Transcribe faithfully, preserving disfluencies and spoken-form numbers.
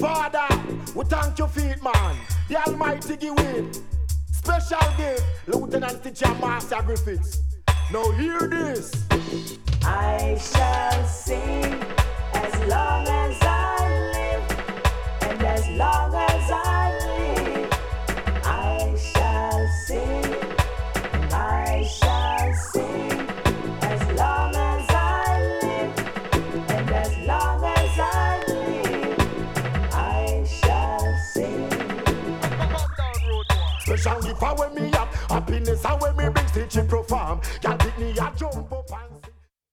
Father, we thank you for it, man. The Almighty give it. Special gift, Lieutenant Teacher Master Griffiths. Now hear this. I shall sing as long as I live, and as long as I live, I shall sing, I shall sing, as long as I live, and as long as I live, I shall sing. Special gift for when me up, happiness and when me bring stage perform. Y'all pick me a jump up and